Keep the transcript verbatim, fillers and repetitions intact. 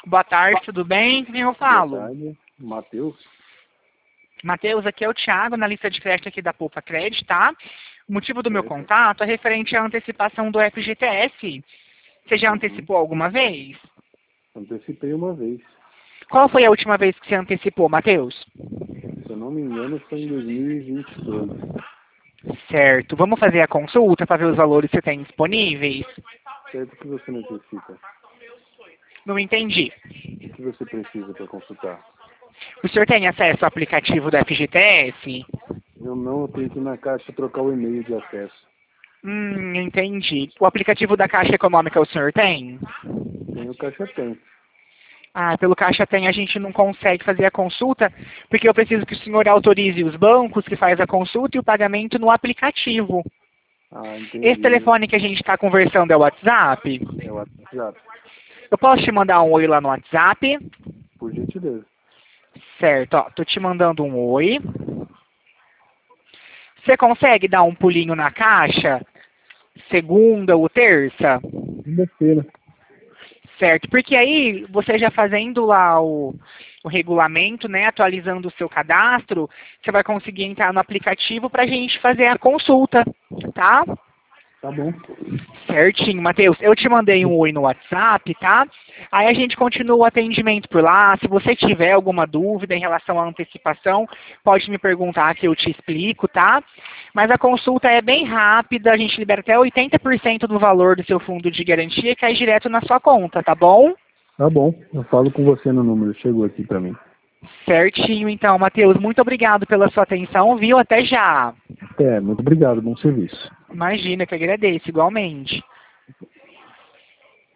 Boa tarde, tudo bem? Quem eu falo? Boa tarde, Matheus. Matheus, aqui é o Thiago, na lista de crédito aqui da Poupa Crédito, tá? O motivo do meu Certo. contato é referente à antecipação do F G T S. Você já Uhum. antecipou alguma vez? Antecipei uma vez. Qual foi a última vez que você antecipou, Matheus? Se eu não me engano, foi em dois mil e vinte e dois. Certo. Vamos fazer a consulta para ver os valores que você tem disponíveis? Certo, o que você necessita? Não entendi. O que você precisa para consultar? O senhor tem acesso ao aplicativo do F G T S? Eu não, eu tenho que ir na caixa trocar o e-mail de acesso. Hum, entendi. O aplicativo da Caixa Econômica o senhor tem? Tem o caixa tem. Ah, pelo Caixa Tem a gente não consegue fazer a consulta, porque eu preciso que o senhor autorize os bancos que faz a consulta e o pagamento no aplicativo. Ah, entendi. Esse telefone que a gente está conversando é o WhatsApp? É o WhatsApp, Eu posso te mandar um oi lá no WhatsApp? por gentileza. Certo, ó, tô te mandando um oi. Você consegue dar um pulinho na caixa, segunda ou terça? Segunda-feira. Certo, porque aí você já fazendo lá o, o regulamento, né, atualizando o seu cadastro, você vai conseguir entrar no aplicativo para a gente fazer a consulta, tá? Tá bom. Certinho, Matheus. Eu te mandei um oi no WhatsApp, tá? Aí a gente continua o atendimento por lá. Se você tiver alguma dúvida em relação à antecipação, pode me perguntar que eu te explico, tá? Mas a consulta é bem rápida, a gente libera até oitenta por cento do valor do seu fundo de garantia, que cai direto na sua conta, tá bom? Tá bom. Eu falo com você no número. Chegou aqui pra mim. Certinho, então, Matheus. Muito obrigado pela sua atenção, viu? Até já. É, muito obrigado. Bom serviço. Imagina, que agradeço, igualmente.